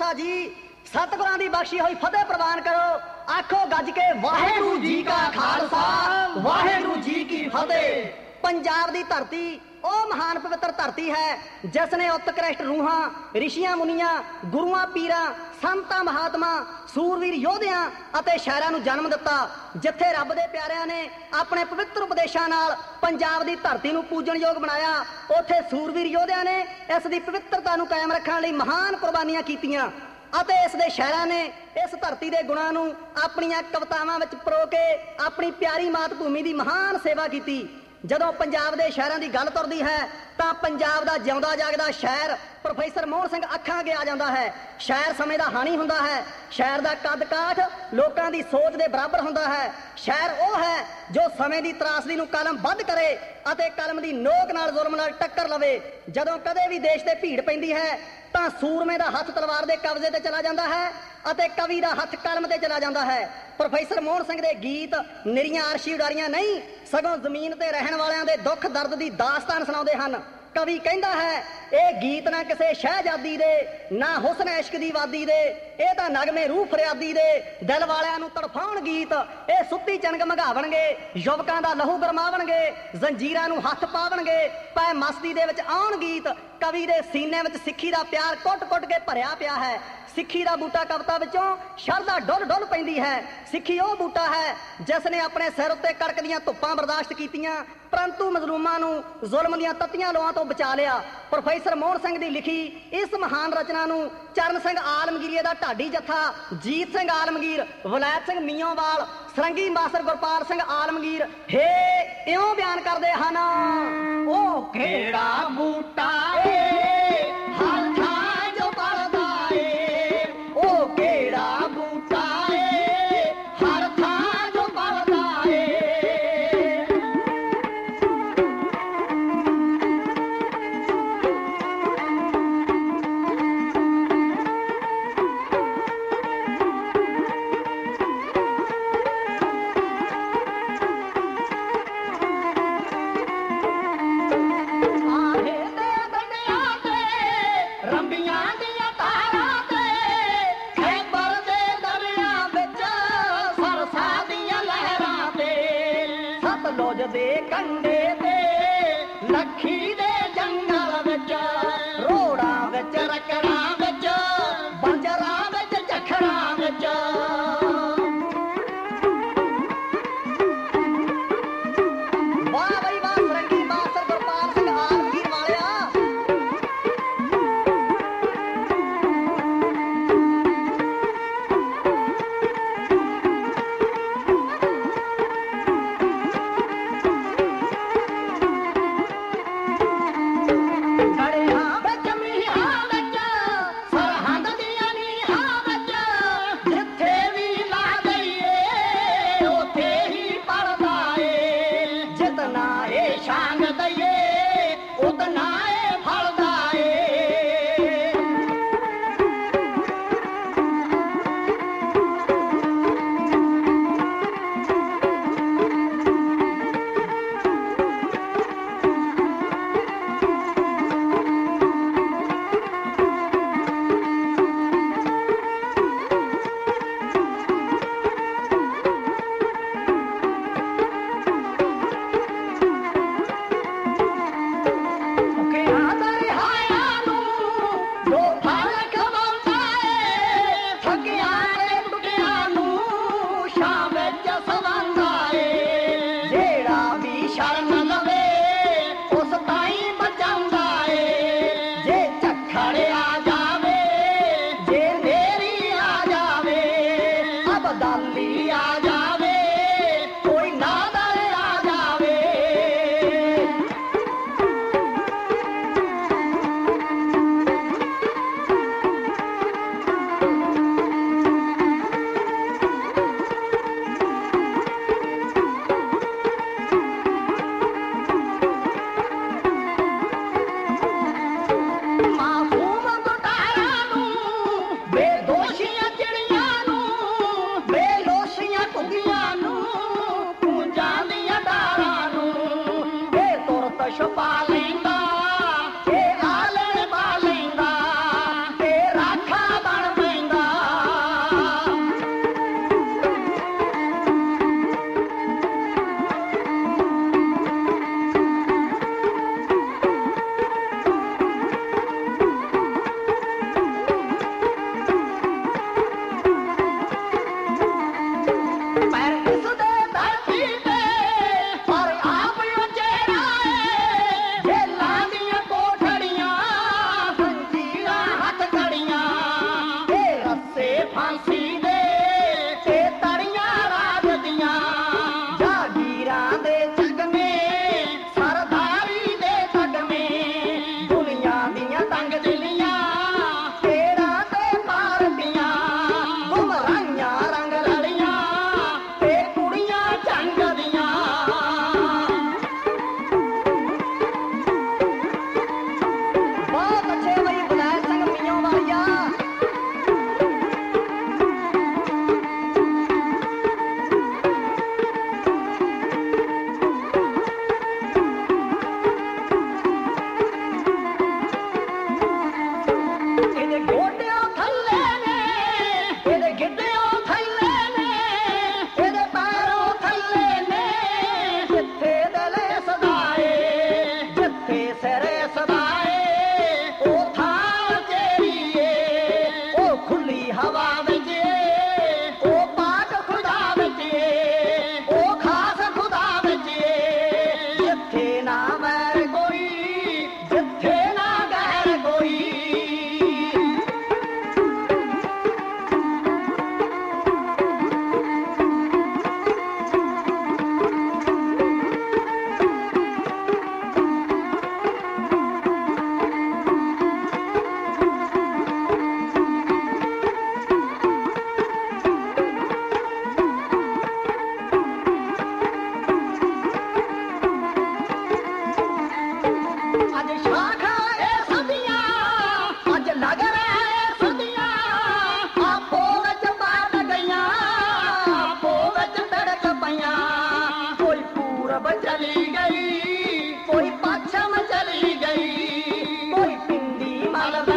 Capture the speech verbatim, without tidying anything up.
ਖਾਲਸਾ जी, सतगुरां दी बख्शी हुई फतेह प्रवान करो। आखो गज के वाहेगुरू जी का खालसा, वाहेगुरू जी की फतेह। पंजाब दी धरती ਉਹ ਮਹਾਨ ਪਵਿੱਤਰ ਧਰਤੀ ਹੈ ਜਿਸ ਨੇ ਉਤਕ੍ਰਿਸ਼ਟ ਰੂਹਾਂ, ਰਿਸ਼ੀਆਂ ਮੁਨੀਆਂ, ਗੁਰੂਆਂ ਪੀਰਾਂ, ਸੰਤਾਂ ਮਹਾਤਮਾ, ਸੂਰਵੀਰ ਯੋਧਿਆਂ ਅਤੇ ਸ਼ਾਇਰਾਂ ਨੂੰ ਜਨਮ ਦਿੱਤਾ। ਜਿੱਥੇ ਰੱਬ ਦੇ ਪਿਆਰਿਆਂ ਨੇ ਆਪਣੇ ਪਵਿੱਤਰ ਉਪਦੇਸ਼ਾਂ ਨਾਲ ਪੰਜਾਬ ਦੀ ਧਰਤੀ ਨੂੰ ਪੂਜਣਯੋਗ ਬਣਾਇਆ, ਉੱਥੇ ਸੂਰਵੀਰ ਯੋਧਿਆਂ ਨੇ ਇਸ ਦੀ ਪਵਿੱਤਰਤਾ ਨੂੰ ਕਾਇਮ ਰੱਖਣ ਲਈ ਮਹਾਨ ਕੁਰਬਾਨੀਆਂ ਕੀਤੀਆਂ ਅਤੇ ਇਸ ਦੇ ਸ਼ਾਇਰਾਂ ਨੇ ਇਸ ਧਰਤੀ ਦੇ ਗੁਣਾਂ ਨੂੰ ਆਪਣੀਆਂ ਕਵਿਤਾਵਾਂ ਵਿੱਚ ਪਰੋ ਕੇ ਆਪਣੀ ਪਿਆਰੀ ਮਾਤ ਭੂਮੀ ਦੀ ਮਹਾਨ ਸੇਵਾ ਕੀਤੀ। ਜਦੋਂ ਪੰਜਾਬ ਦੇ ਸ਼ਹਿਰਾਂ ਦੀ ਗੱਲ ਤੁਰਦੀ ਹੈ ਤਾਂ ਪੰਜਾਬ ਦਾ ਜਿਉਂਦਾ ਜਾਗਦਾ ਸ਼ਾਇਰ ਪ੍ਰੋਫੈਸਰ ਮੋਹਨ ਸਿੰਘ ਅੱਖਾਂ ਅੱਗੇ ਆ ਜਾਂਦਾ ਹੈ। ਸ਼ਾਇਰ ਸਮੇਂ ਦਾ ਹਾਣੀ ਹੁੰਦਾ ਹੈ। ਸ਼ਾਇਰ ਦਾ ਕੱਦ ਕਾਠ ਲੋਕਾਂ ਦੀ ਸੋਚ ਦੇ ਬਰਾਬਰ ਹੁੰਦਾ ਹੈ। ਸ਼ਾਇਰ ਉਹ ਹੈ ਜੋ ਸਮੇਂ ਦੀ ਤਰਾਸਦੀ ਨੂੰ ਕਲਮ ਬੱਧ ਕਰੇ ਅਤੇ ਕਲਮ ਦੀ ਨੋਕ ਨਾਲ ਜ਼ੁਲਮ ਨਾਲ ਟੱਕਰ ਲਵੇ। ਜਦੋਂ ਕਦੇ ਵੀ ਦੇਸ਼ ਤੇ ਭੀੜ ਪੈਂਦੀ ਹੈ ਤਾਂ ਸੂਰਮੇ ਦਾ ਹੱਥ ਤਲਵਾਰ ਦੇ ਕਬਜ਼ੇ ਤੇ ਚਲਾ ਜਾਂਦਾ ਹੈ ਅਤੇ ਕਵੀ ਦਾ ਹੱਥ ਕਲਮ ਤੇ ਚਲਾ ਜਾਂਦਾ ਹੈ। ਪ੍ਰੋਫੈਸਰ ਮੋਹਨ ਸਿੰਘ ਦੇ ਗੀਤ ਨਿਰੀਆਂ ਅਰਸ਼ੀ ਉਡਾਰੀਆਂ ਨਹੀਂ, ਸਗੋਂ ਜ਼ਮੀਨ ਤੇ ਰਹਿਣ ਵਾਲਿਆਂ ਦੇ ਦੁੱਖ ਦਰਦ ਦੀ ਦਾਸਤਾਨ ਸੁਣਾਉਂਦੇ ਹਨ। ਕਵੀ ਕਹਿੰਦਾ ਹੈ ਇਹ ਗੀਤ ਨਾ ਕਿਸੇ ਸ਼ਹਿਜ਼ਾਦੀ ਦੇ, ਨਾ ਹੁਸਨ ਇਸ਼ਕ ਦੀ ਵਾਦੀ ਦੇ, ਇਹ ਤਾਂ ਨਗਮੇ ਰੂਹ ਫਰਿਆਦੀ ਦੇ, ਦਿਲ ਵਾਲਿਆਂ ਨੂੰ ਤੜਫਾਉਣ ਗੀਤ। ਇਹ ਸੁੱਤੀ ਚਣਗ ਮਘਾਵਣਗੇ, ਯੁਵਕਾਂ ਦਾ ਲਹੂ ਗਰਮਾਵਣਗੇ, ਜ਼ੰਜੀਰਾਂ ਨੂੰ ਹੱਥ ਪਾਵਣਗੇ, ਪੈ ਮਸਤੀ ਦੇ ਵਿੱਚ ਆਉਣ ਗੀਤ। ਕਵੀ ਦੇ ਸੀਨੇ ਵਿੱਚ ਸਿੱਖੀ ਦਾ ਪਿਆਰ ਕੁੱਟ-ਕੁੱਟ ਕੇ ਭਰਿਆ ਪਿਆ ਹੈ। ਸਿੱਖੀ ਦਾ ਬੂਟਾ ਕਵਿਤਾ ਵਿੱਚੋਂ ਸ਼ਰਧਾ ਡੁੱਲ ਡੁੱਲ ਪੈਂਦੀ ਹੈ। ਸਿੱਖੀ ਉਹ ਬੂਟਾ ਹੈ ਜਿਸ ਨੇ ਆਪਣੇ ਸਿਰ ਉੱਤੇ ਕੜਕਦੀਆਂ ਧੁੱਪਾਂ ਬਰਦਾਸ਼ਤ ਕੀਤੀਆਂ ਪਰੰਤੂ ਮਜ਼ਲੂਮਾਂ ਨੂੰ ਜ਼ੁਲਮ ਦੀਆਂ ਤੱਤੀਆਂ ਲੋਆਂ ਤੋਂ ਬਚਾ ਲਿਆ। ਪ੍ਰੋਫੈਸਰ ਮੋਹਨ ਸਿੰਘ ਦੀ ਲਿਖੀ ਇਸ ਮਹਾਨ ਰਚਨਾ ਨੂੰ ਚਰਨ ਸਿੰਘ ਆਲਮਗੀਰੀਏ ਦਾ ਢਾਡੀ ਜੱਥਾ, ਜੀਤ ਸਿੰਘ ਆਲਮਗੀਰ, ਵਲੈਤ ਸਿੰਘ ਮੀਓਵਾਲ, ਸਰੰਗੀ ਮਾਸਟਰ ਗੁਰਪਾਲ ਸਿੰਘ ਆਲਮਗੀਰ ਹੇ ਇਉਂ ਬਿਆਨ ਕਰਦੇ ਹਨ। ਉਹ ਕਿਹੜਾ ਬੂਟਾ ਏ ਹਰ ਥਾਂ ਜੋ ਬਲਦਾ ਏ, ਉਹ ਕਿਹੜਾ ਬੂਟਾ ਏ ਹਰ ਥਾਂ ਜੋ ਬਲਦਾ ਏ। ਦੇ ਕੰਡੇ ਤੇ ਲੱਖੀ ਦੇ ਜੰਗਲ ਵਿੱਚ, ਰੋੜਾਂ ਵਿੱਚ ਰਕੜਾਂ ਵਿੱਚ, ਬੰਜਰਾਂ ਵਿੱਚ ਝਖੜਾਂ ਵਿੱਚ। ਵਾਹ ਬਈ ਵਾਹ, ਸਰੰਗੀ ਮਾਸਟਰ ਗੁਰਪਾਲ ਸਿੰਘ ਆਲਮਗੀਰ ਵਾਲਿਆ। ਮਲ